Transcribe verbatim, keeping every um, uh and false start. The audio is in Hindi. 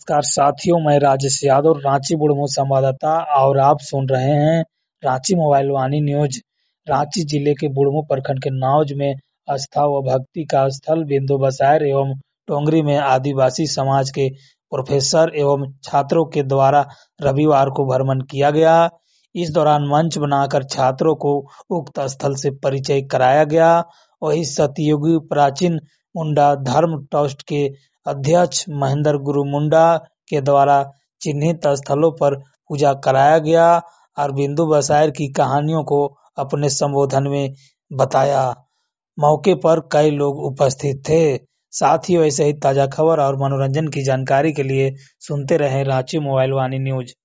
नमस्कार साथियों, मैं राजेश यादव, रांची बुढ़मू संवाददाता और आप सुन रहे हैं रांची मोबाइल वाणी न्यूज। रांची जिले के बुढ़मू प्रखंड के नाउज में आस्था व भक्ति का स्थल बिंदु बसायर एवं टोंगरी में आदिवासी समाज के प्रोफेसर एवं छात्रों के द्वारा रविवार को भ्रमण किया गया। इस दौरान मंच बनाकर छात्रों को उक्त स्थल से परिचय कराया गया। वही सतयुगी प्राचीन मुंडा धर्म ट्रस्ट के अध्यक्ष महेंद्र गुरु मुंडा के द्वारा चिन्हित स्थलों पर पूजा कराया गया और बिंदु बसायर की कहानियों को अपने संबोधन में बताया। मौके पर कई लोग उपस्थित थे। साथ ही वैसे ही ताजा खबर और मनोरंजन की जानकारी के लिए सुनते रहें रांची मोबाइल वाणी न्यूज।